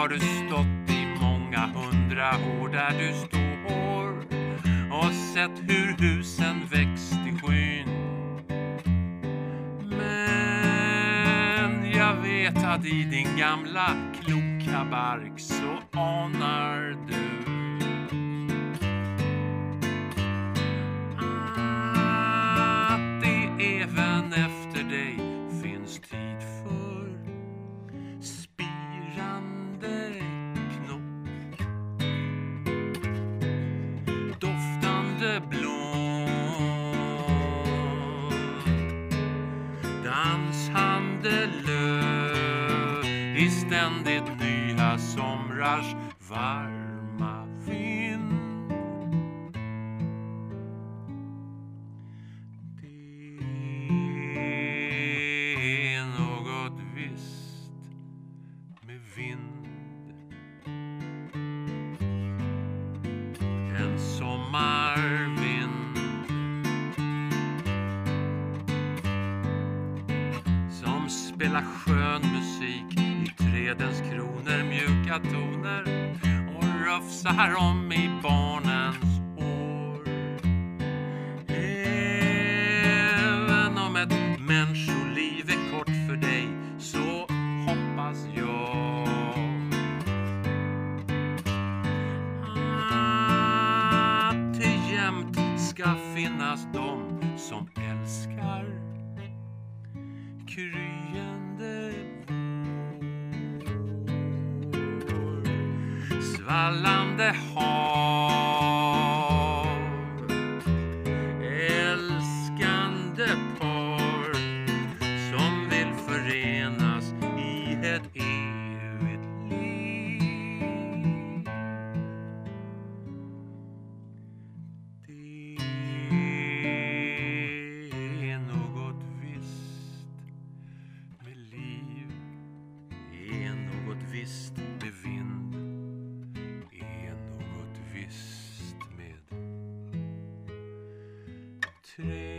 har du stått i många 100 år där du står och sett hur husen växt i skyn. Men jag vet att i din gamla kloka bark så anar du att det även efter dig finns tid för spirande knopp, doftande blom, danshande löv i ständigt nya somrars varma vind. Det är något visst med vind, en sommarvind som spelar skön musik i trädens kronor, mjuka toner och rufsar om i barnens år. Även om ett människoliv är kort för dig så hoppas jag att det jämt ska finnas de som älskar kryende vår, svallande hav, älskande par som vill förenas i ett evigt liv. Det är något visst med liv, är något visst med vind, är något visst med träd.